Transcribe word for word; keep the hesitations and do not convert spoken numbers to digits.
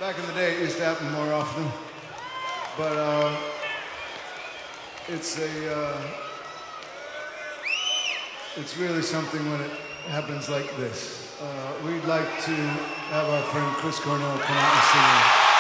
Back in the day, it used to happen more often, but uh, it's a uh, it's really something when it happens like this. Uh, we'd like to have our friend Chris Cornell come out and sing.